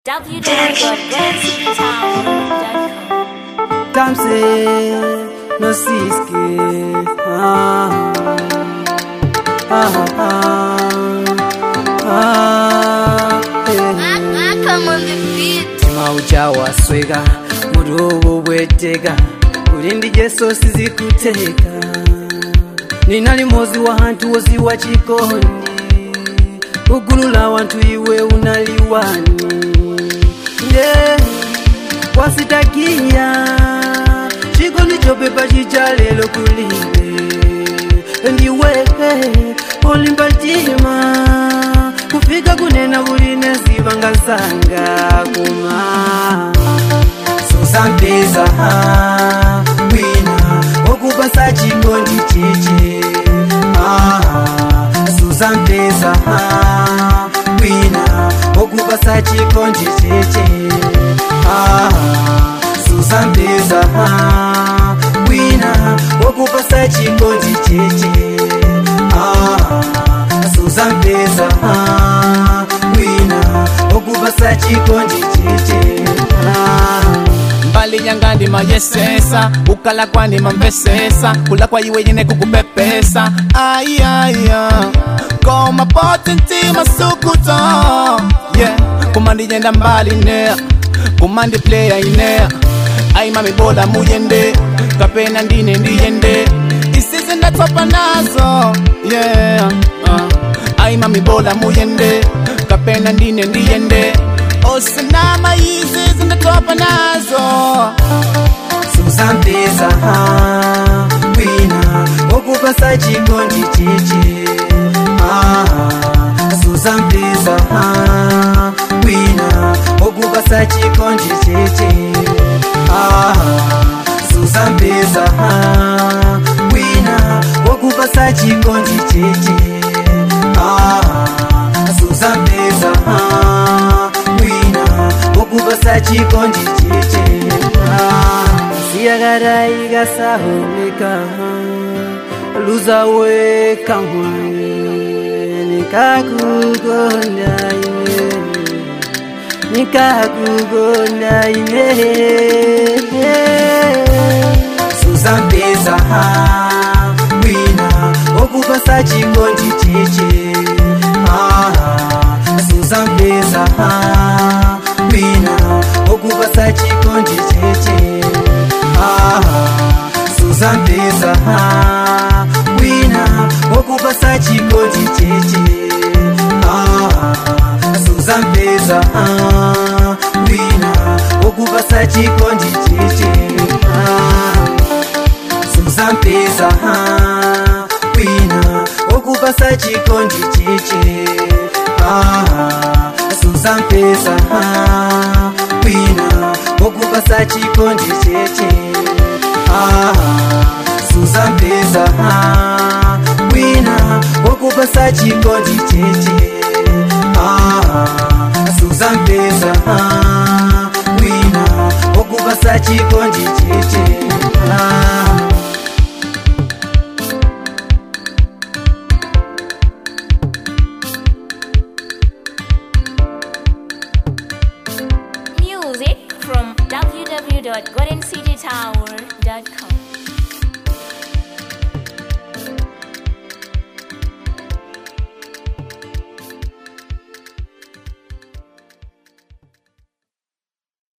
www.goodcitytown.com. Kamse no siske Come on the beat. mauja waswega murubu bwetega ulindi jeso sizikuteka ninali mozi wa hantu wozi wa chikondi ugulula wantu iwe unaliwani wasitakia chikondi chopepa chichalelo kulibe ndiwe olimbatima kufika kunena buline zivangasanga kuma susampeza wina okupasa chikondi chiche susampeza wina okupasa chikondi chiche susampeza wina okupasa chikondi chiche susampeza wina okupasa chikondi chiche mbali nyangandi mayesesa ukala kwani mambesesa kula kwa iwe yene kukupepesa ayaya koma potenti masukuto yeah kumandi yenda mbali ne kumandi player ine ay mami boda muyende kapena ndine ndiyende isize ndatopa nazo yeah ay mami boda muyende kapena ndine ndiyende osinama izize ndatopa nazo susampeza wina okupasa chikondi chiche susampeza wina okupasa chikondi chiche susampeza wina okupasa chikondi chiche susampeza wina okupasa chikondi chiche siyagarayiga sahulika luza weka nikakugonda ine susampeza wina okupasa chikondi chiche susampeza wina okupasa chikondi chiche susampeza wina okupasa chikondi chiche susampeza wina okupasa chikondi chiche susampeza wina okupasa chikondi chiche susampeza wina okupasa chikondi chiche susampeza wina okupasa chikondi chiche susampeza wina okupasa chikondi chiche Music from www.goodcitytown.com.